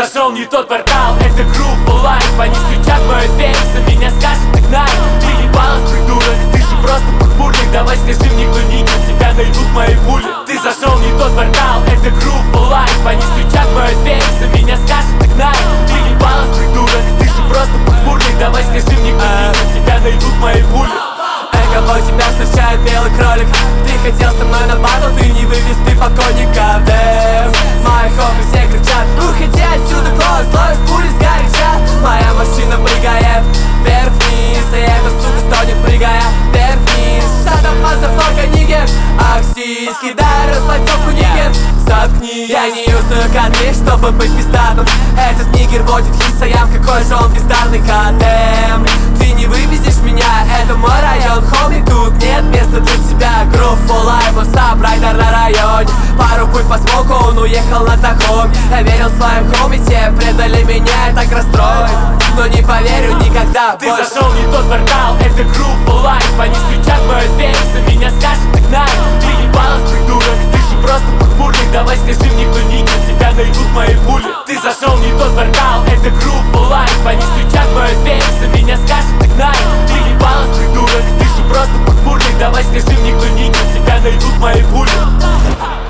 зашел не тот портал, это Groove for Life. Они стучат в мою дверь, за меня скажут игнай. Ты ебалась, придурок, ты же просто пурпурник. Давай скажи мне, кто никнет, тебя найдут мои пули. Ты зашел не тот портал, это Groove for Life. Они стучат в мою дверь, за меня скажут игнай. Ты ебалась, придурок, ты же просто пурпурник. Давай скажи мне, кто никнет, тебя найдут мои пули. Кого тебя встречает белый кролик? Ты хотел со мной на батл, ты не вывез, ты покойника. Дэм, мои хопы все кричат: уходи отсюда, клоус, ловишь пули сгоряча. Моя машина прыгает вверх-вниз, и эта сука стонет, прыгая вверх-вниз. Shut up, motherfucker, нигер. Акси, скидай расплатёвку, нигер. Заткнись. Я не юзаю коты, чтобы быть пиздатым. Этот нигер водит хисаям, какой же он бездарный. Дэм, ты не вывезешь меня, это мой район, хоми, тут нет места для тебя. Groove for Life, WhatsApp, райдер на районе. Пару пуль по смоку, он уехал на Тахоме. Я верил своим хоми, те предали меня, я так расстроен, но не поверю никогда Ты больше. зашел не тот портал, это Groove for Life. Они стучат в мою дверь, за меня скажут игнай. Ты ебалась, придурок, ты же просто пурпурник. Давай скажи мне, кто никнет, тебя найдут мои пули. Ты зашел не тот портал, это Groove for Life. Они стучат в мою дверь, за меня скажут игнай. Ты ебалась, придурок, ты же просто пурпурник. Давай скажи мне, кто никнет, тебя найдут мои пули.